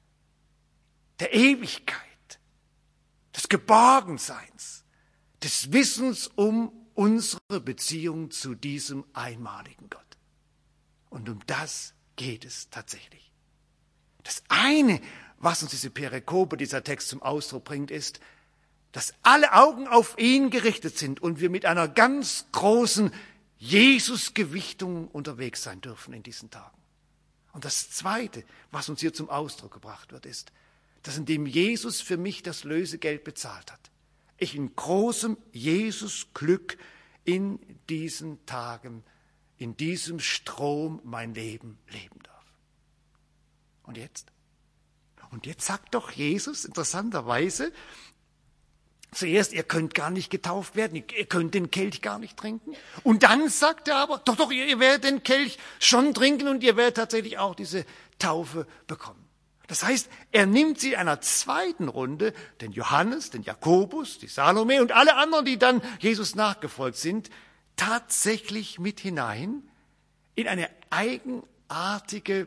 der Ewigkeit, des Geborgenseins, des Wissens um unsere Beziehung zu diesem einmaligen Gott. Und um das geht es tatsächlich. Das eine, was uns diese Perikope, dieser Text zum Ausdruck bringt, ist, dass alle Augen auf ihn gerichtet sind und wir mit einer ganz großen Jesus-Gewichtung unterwegs sein dürfen in diesen Tagen. Und das Zweite, was uns hier zum Ausdruck gebracht wird, ist, dass indem Jesus für mich das Lösegeld bezahlt hat, ich in großem Jesus-Glück in diesen Tagen, in diesem Strom mein Leben leben darf. Und jetzt? Und jetzt sagt doch Jesus interessanterweise, zuerst, ihr könnt gar nicht getauft werden, ihr könnt den Kelch gar nicht trinken. Und dann sagt er aber, doch, ihr werdet den Kelch schon trinken und ihr werdet tatsächlich auch diese Taufe bekommen. Das heißt, er nimmt sie in einer zweiten Runde, den Johannes, den Jakobus, die Salome und alle anderen, die dann Jesus nachgefolgt sind, tatsächlich mit hinein in eine eigenartige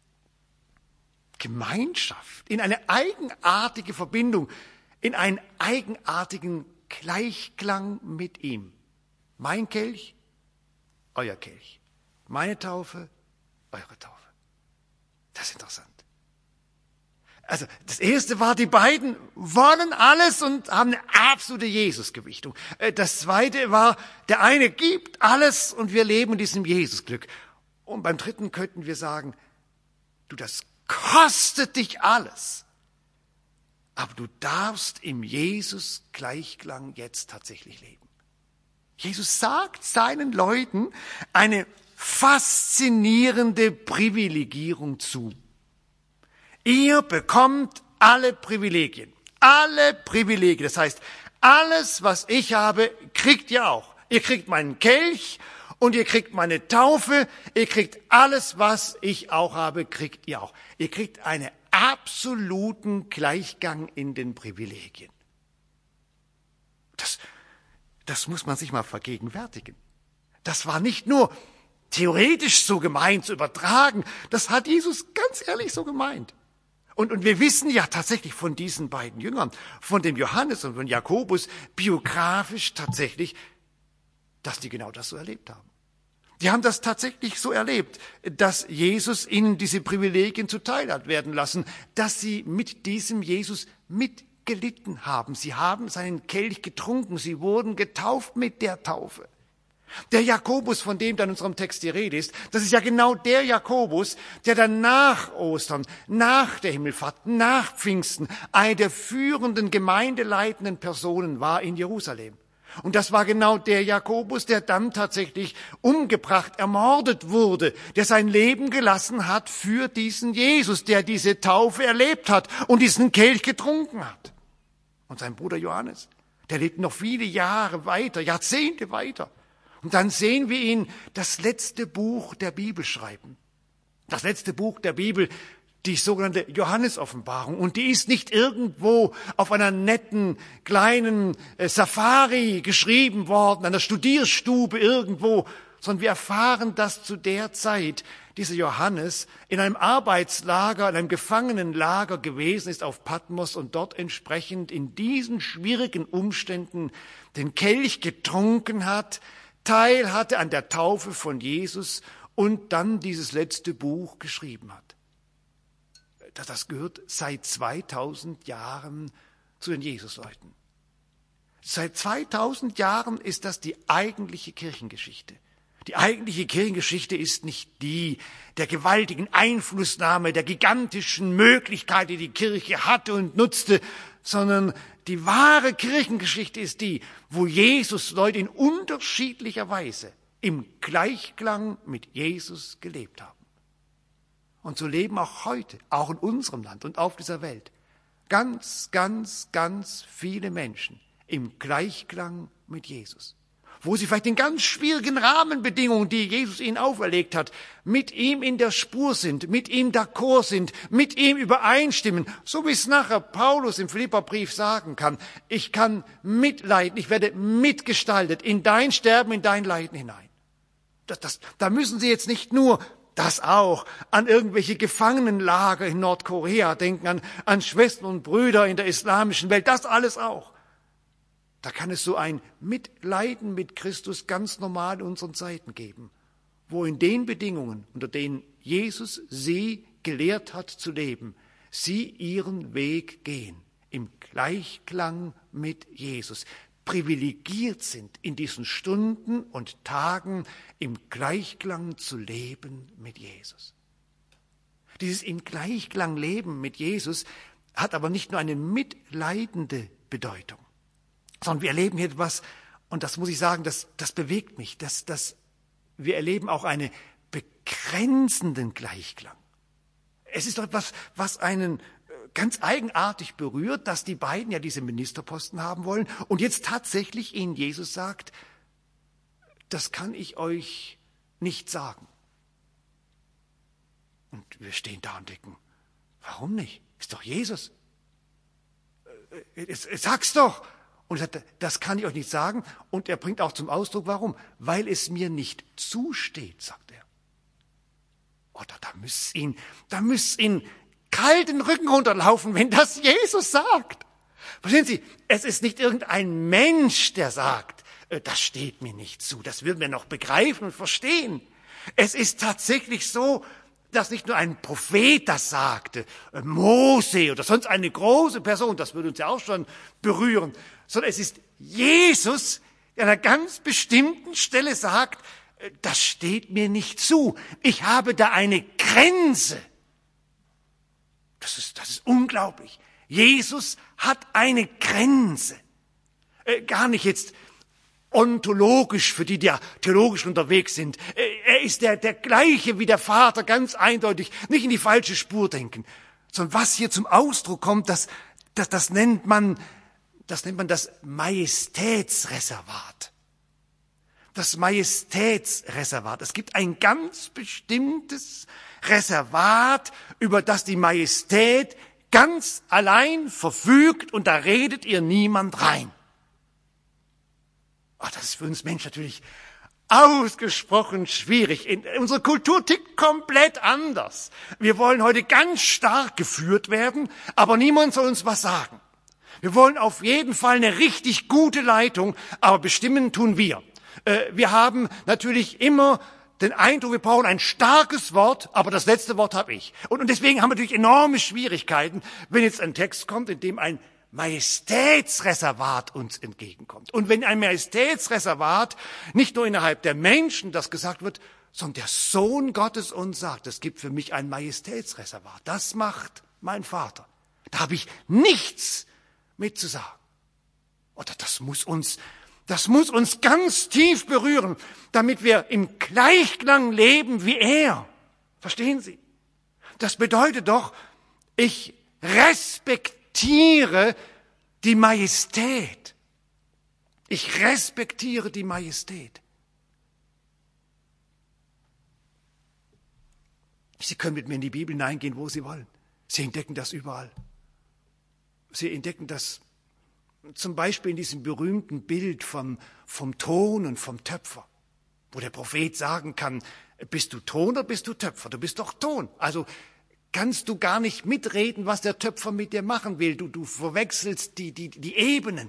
Gemeinschaft, in eine eigenartige Verbindung, in einen eigenartigen Gleichklang mit ihm. Mein Kelch, euer Kelch. Meine Taufe, eure Taufe. Das ist interessant. Also das erste war, die beiden wollen alles und haben eine absolute Jesus-Gewichtung. Das zweite war, der eine gibt alles und wir leben in diesem Jesus-Glück. Und beim dritten könnten wir sagen, du, das kostet dich alles. Aber du darfst im Jesus-Gleichklang jetzt tatsächlich leben. Jesus sagt seinen Leuten eine faszinierende Privilegierung zu. Ihr bekommt alle Privilegien. Alle Privilegien. Das heißt, alles, was ich habe, kriegt ihr auch. Ihr kriegt meinen Kelch und ihr kriegt meine Taufe. Ihr kriegt alles, was ich auch habe, kriegt ihr auch. Ihr kriegt einen absoluten Gleichgang in den Privilegien. Das muss man sich mal vergegenwärtigen. Das war nicht nur theoretisch so gemeint, zu übertragen. Das hat Jesus ganz ehrlich so gemeint. Und wir wissen ja tatsächlich von diesen beiden Jüngern, von dem Johannes und von Jakobus, biografisch tatsächlich, dass die genau das so erlebt haben. Die haben das tatsächlich so erlebt, dass Jesus ihnen diese Privilegien zuteil hat werden lassen, dass sie mit diesem Jesus mitgelitten haben. Sie haben seinen Kelch getrunken, sie wurden getauft mit der Taufe. Der Jakobus, von dem dann in unserem Text die Rede ist, das ist ja genau der Jakobus, der dann nach Ostern, nach der Himmelfahrt, nach Pfingsten eine der führenden gemeindeleitenden Personen war in Jerusalem. Und das war genau der Jakobus, der dann tatsächlich umgebracht, ermordet wurde, der sein Leben gelassen hat für diesen Jesus, der diese Taufe erlebt hat und diesen Kelch getrunken hat. Und sein Bruder Johannes, der lebt noch viele Jahre weiter, Jahrzehnte weiter. Und dann sehen wir ihn das letzte Buch der Bibel schreiben. Das letzte Buch der Bibel, die sogenannte Johannesoffenbarung. Und die ist nicht irgendwo auf einer netten kleinen Safari geschrieben worden, einer Studierstube irgendwo, sondern wir erfahren, dass zu der Zeit dieser Johannes in einem Arbeitslager, in einem Gefangenenlager gewesen ist auf Patmos und dort entsprechend in diesen schwierigen Umständen den Kelch getrunken hat, Teil hatte an der Taufe von Jesus und dann dieses letzte Buch geschrieben hat. Das gehört seit 2000 Jahren zu den Jesusleuten. Seit 2000 Jahren ist das die eigentliche Kirchengeschichte. Die eigentliche Kirchengeschichte ist nicht die der gewaltigen Einflussnahme, der gigantischen Möglichkeit, die die Kirche hatte und nutzte, sondern die wahre Kirchengeschichte ist die, wo Jesus Leute in unterschiedlicher Weise im Gleichklang mit Jesus gelebt haben. Und so leben auch heute, auch in unserem Land und auf dieser Welt, ganz, ganz, ganz viele Menschen im Gleichklang mit Jesus. Wo sie vielleicht in ganz schwierigen Rahmenbedingungen, die Jesus ihnen auferlegt hat, mit ihm in der Spur sind, mit ihm d'accord sind, mit ihm übereinstimmen, so wie es nachher Paulus im Philipperbrief sagen kann. Ich kann mitleiden, ich werde mitgestaltet in dein Sterben, in dein Leiden hinein. Da müssen Sie jetzt nicht nur das auch an irgendwelche Gefangenenlager in Nordkorea denken, an Schwestern und Brüder in der islamischen Welt, das alles auch. Da kann es so ein Mitleiden mit Christus ganz normal in unseren Zeiten geben, wo in den Bedingungen, unter denen Jesus sie gelehrt hat zu leben, sie ihren Weg gehen, im Gleichklang mit Jesus, privilegiert sind, in diesen Stunden und Tagen im Gleichklang zu leben mit Jesus. Dieses im Gleichklang Leben mit Jesus hat aber nicht nur eine mitleidende Bedeutung, sondern wir erleben hier etwas, und das muss ich sagen, das bewegt mich, wir erleben auch einen begrenzenden Gleichklang. Es ist doch etwas, was einen ganz eigenartig berührt, dass die beiden ja diese Ministerposten haben wollen und jetzt tatsächlich ihnen Jesus sagt, das kann ich euch nicht sagen. Und wir stehen da und denken, warum nicht? Ist doch Jesus. Sag's doch. Und er sagt, das kann ich euch nicht sagen. Und er bringt auch zum Ausdruck, warum? Weil es mir nicht zusteht, sagt er. Oder da müsst ihn kalten Rücken runterlaufen, wenn das Jesus sagt. Verstehen Sie, es ist nicht irgendein Mensch, der sagt, das steht mir nicht zu, das würden wir noch begreifen und verstehen. Es ist tatsächlich so, dass nicht nur ein Prophet das sagte, Mose oder sonst eine große Person, das würde uns ja auch schon berühren, sondern es ist Jesus, der an einer ganz bestimmten Stelle sagt, das steht mir nicht zu, ich habe da eine Grenze. Das ist unglaublich. Jesus hat eine Grenze. Gar nicht jetzt ontologisch für die theologisch unterwegs sind. Er ist der gleiche wie der Vater, ganz eindeutig. Nicht in die falsche Spur denken. Sondern was hier zum Ausdruck kommt, das nennt man das Majestätsreservat. Das Majestätsreservat. Es gibt ein ganz bestimmtes Reservat, über das die Majestät ganz allein verfügt und da redet ihr niemand rein. Das ist für uns Menschen natürlich ausgesprochen schwierig. Unsere Kultur tickt komplett anders. Wir wollen heute ganz stark geführt werden, aber niemand soll uns was sagen. Wir wollen auf jeden Fall eine richtig gute Leitung, aber bestimmen tun wir. Wir haben natürlich immer den Eindruck, wir brauchen ein starkes Wort, aber das letzte Wort habe ich. Und deswegen haben wir natürlich enorme Schwierigkeiten, wenn jetzt ein Text kommt, in dem ein Majestätsreservat uns entgegenkommt. Und wenn ein Majestätsreservat nicht nur innerhalb der Menschen das gesagt wird, sondern der Sohn Gottes uns sagt, es gibt für mich ein Majestätsreservat. Das macht mein Vater. Da habe ich nichts mit zu sagen. Oder das muss uns ganz tief berühren, damit wir im Gleichklang leben wie er. Verstehen Sie? Das bedeutet doch, ich respektiere die Majestät. Ich respektiere die Majestät. Sie können mit mir in die Bibel hineingehen, wo Sie wollen. Sie entdecken das überall. Sie entdecken das zum Beispiel in diesem berühmten Bild vom Ton und vom Töpfer, wo der Prophet sagen kann, bist du Ton oder bist du Töpfer? Du bist doch Ton. Also kannst du gar nicht mitreden, was der Töpfer mit dir machen will. Du verwechselst die Ebenen.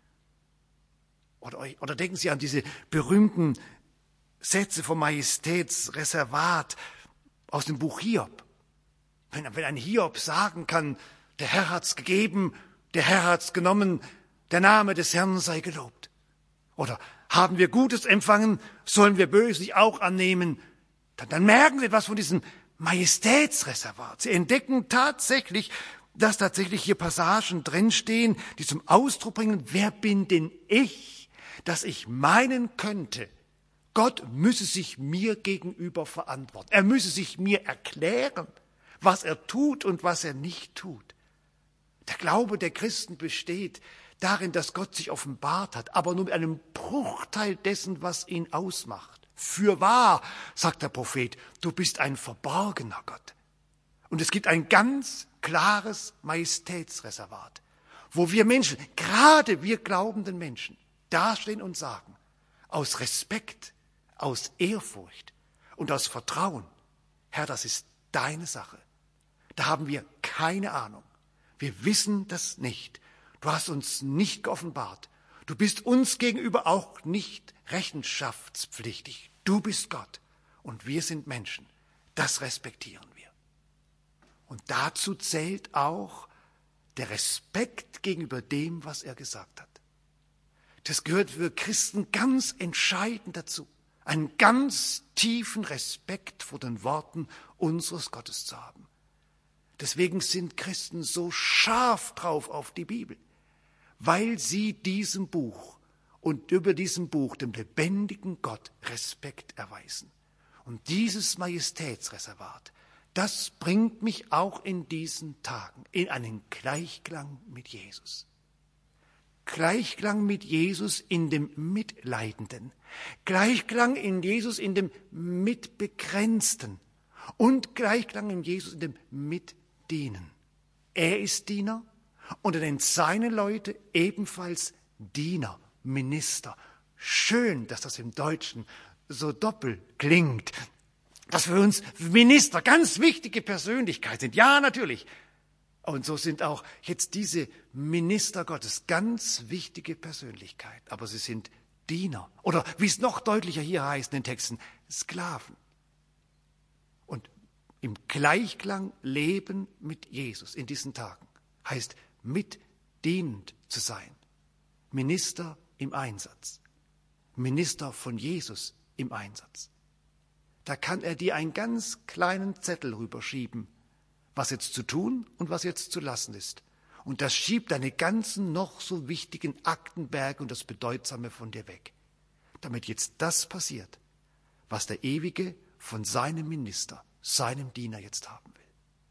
Oder denken Sie an diese berühmten Sätze vom Majestätsreservat aus dem Buch Hiob. Wenn ein Hiob sagen kann, der Herr hat's gegeben, der Herr hat's genommen, der Name des Herrn sei gelobt. Oder haben wir Gutes empfangen, sollen wir Böses auch annehmen. Dann merken Sie etwas von diesem Majestätsreservat. Sie entdecken tatsächlich, dass tatsächlich hier Passagen drinstehen, die zum Ausdruck bringen, wer bin denn ich, dass ich meinen könnte, Gott müsse sich mir gegenüber verantworten. Er müsse sich mir erklären, was er tut und was er nicht tut. Der Glaube der Christen besteht darin, dass Gott sich offenbart hat, aber nur mit einem Bruchteil dessen, was ihn ausmacht. Fürwahr, sagt der Prophet, du bist ein verborgener Gott. Und es gibt ein ganz klares Majestätsreservat, wo wir Menschen, gerade wir glaubenden Menschen, dastehen und sagen, aus Respekt, aus Ehrfurcht und aus Vertrauen, Herr, das ist deine Sache. Da haben wir keine Ahnung. Wir wissen das nicht. Du hast uns nicht geoffenbart. Du bist uns gegenüber auch nicht rechenschaftspflichtig. Du bist Gott und wir sind Menschen. Das respektieren wir. Und dazu zählt auch der Respekt gegenüber dem, was er gesagt hat. Das gehört für Christen ganz entscheidend dazu, einen ganz tiefen Respekt vor den Worten unseres Gottes zu haben. Deswegen sind Christen so scharf drauf auf die Bibel, weil sie diesem Buch und über diesem Buch dem lebendigen Gott Respekt erweisen. Und dieses Majestätsreservat, das bringt mich auch in diesen Tagen in einen Gleichklang mit Jesus. Gleichklang mit Jesus in dem Mitleidenden, Gleichklang in Jesus in dem Mitbegrenzten und Gleichklang in Jesus in dem Mitdienen. Er ist Diener und er nennt seine Leute ebenfalls Diener, Minister. Schön, dass das im Deutschen so doppelt klingt, dass für uns Minister ganz wichtige Persönlichkeiten sind. Ja, natürlich. Und so sind auch jetzt diese Minister Gottes ganz wichtige Persönlichkeiten. Aber sie sind Diener. Oder wie es noch deutlicher hier heißt in den Texten, Sklaven. Und im Gleichklang leben mit Jesus in diesen Tagen heißt mitdienend zu sein. Minister im Einsatz. Minister von Jesus im Einsatz. Da kann er dir einen ganz kleinen Zettel rüberschieben, was jetzt zu tun und was jetzt zu lassen ist. Und das schiebt deine ganzen noch so wichtigen Aktenberge und das Bedeutsame von dir weg. Damit jetzt das passiert, was der Ewige von seinem Minister, seinem Diener jetzt haben will.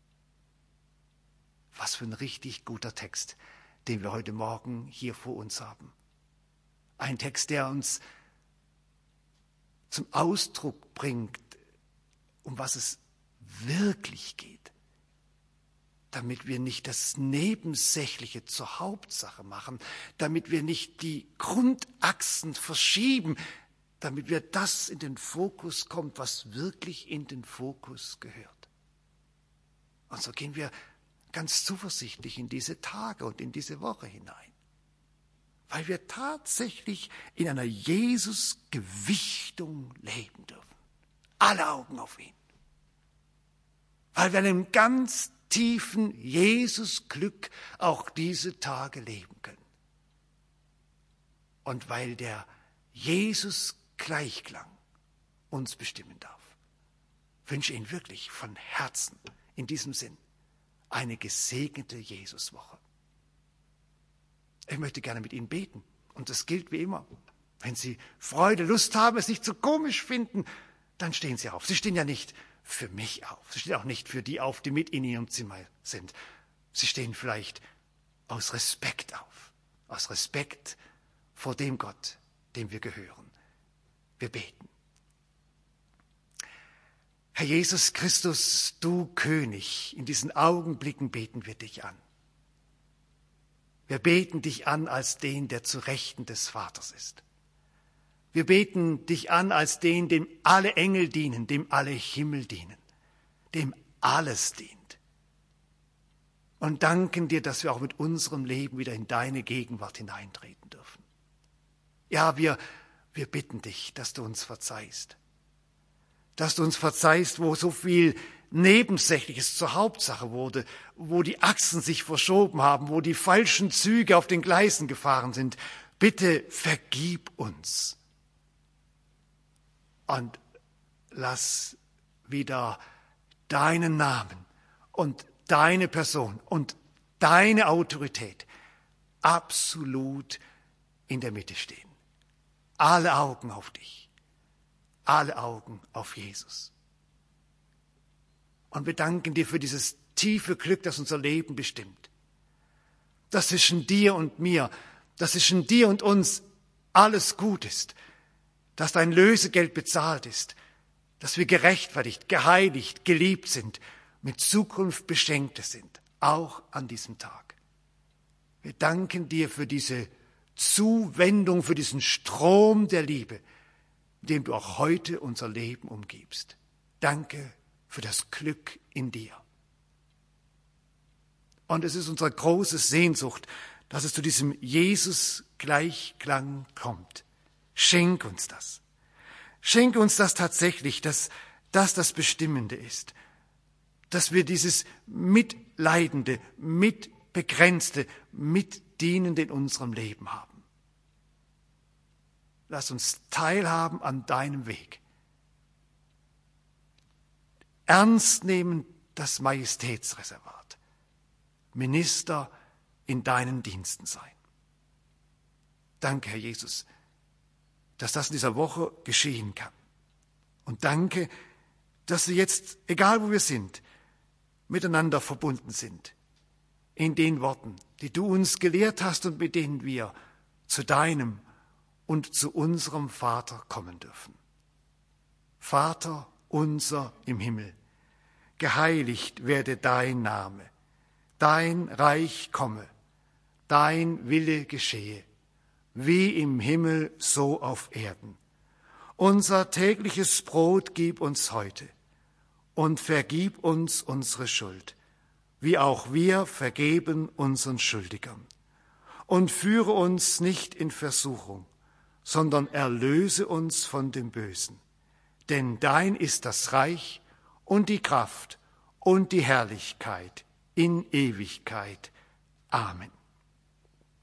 Was für ein richtig guter Text, den wir heute Morgen hier vor uns haben. Ein Text, der uns zum Ausdruck bringt, um was es wirklich geht, damit wir nicht das Nebensächliche zur Hauptsache machen, damit wir nicht die Grundachsen verschieben, damit wir das in den Fokus kommt, was wirklich in den Fokus gehört. Und so gehen wir ganz zuversichtlich in diese Tage und in diese Woche hinein, weil wir tatsächlich in einer Jesus-Gewichtung leben dürfen. Alle Augen auf ihn. Weil wir einem ganz tiefen Jesus-Glück auch diese Tage leben können. Und weil der Jesus-Gleichklang uns bestimmen darf. Wünsche Ihnen wirklich von Herzen in diesem Sinn eine gesegnete Jesuswoche. Ich möchte gerne mit Ihnen beten. Und das gilt wie immer. Wenn Sie Freude, Lust haben, es nicht so komisch finden, dann stehen Sie auf. Sie stehen ja nicht für mich auf. Sie stehen auch nicht für die auf, die mit in Ihrem Zimmer sind. Sie stehen vielleicht aus Respekt auf. Aus Respekt vor dem Gott, dem wir gehören. Wir beten. Herr Jesus Christus, du König, in diesen Augenblicken beten wir dich an. Wir beten dich an als den, der zu Rechten des Vaters ist. Wir beten dich an als den, dem alle Engel dienen, dem alle Himmel dienen, dem alles dient. Und danken dir, dass wir auch mit unserem Leben wieder in deine Gegenwart hineintreten dürfen. Ja, wir bitten dich, dass du uns verzeihst. Dass du uns verzeihst, wo so viel Nebensächliches zur Hauptsache wurde, wo die Achsen sich verschoben haben, wo die falschen Züge auf den Gleisen gefahren sind. Bitte vergib uns. Und lass wieder deinen Namen und deine Person und deine Autorität absolut in der Mitte stehen. Alle Augen auf dich, alle Augen auf Jesus. Und wir danken dir für dieses tiefe Glück, das unser Leben bestimmt. Dass zwischen dir und mir, dass zwischen dir und uns alles gut ist, dass dein Lösegeld bezahlt ist, dass wir gerechtfertigt, geheiligt, geliebt sind, mit Zukunft Beschenkte sind, auch an diesem Tag. Wir danken dir für diese Zuwendung, für diesen Strom der Liebe, dem du auch heute unser Leben umgibst. Danke für das Glück in dir. Und es ist unsere große Sehnsucht, dass es zu diesem Jesus-Gleichklang kommt. Schenk uns das. Schenk uns das tatsächlich, dass das Bestimmende ist. Dass wir dieses Mitleidende, Mitbegrenzte, Mitdienende in unserem Leben haben. Lass uns teilhaben an deinem Weg. Ernst nehmen das Majestätsreservat. Minister in deinen Diensten sein. Danke, Herr Jesus, dass das in dieser Woche geschehen kann. Und danke, dass wir jetzt, egal wo wir sind, miteinander verbunden sind. In den Worten, die du uns gelehrt hast und mit denen wir zu deinem und zu unserem Vater kommen dürfen. Vater unser im Himmel, geheiligt werde dein Name, dein Reich komme, dein Wille geschehe, wie im Himmel so auf Erden. Unser tägliches Brot gib uns heute und vergib uns unsere Schuld, wie auch wir vergeben unseren Schuldigern. Und führe uns nicht in Versuchung, sondern erlöse uns von dem Bösen. Denn dein ist das Reich und die Kraft und die Herrlichkeit in Ewigkeit. Amen.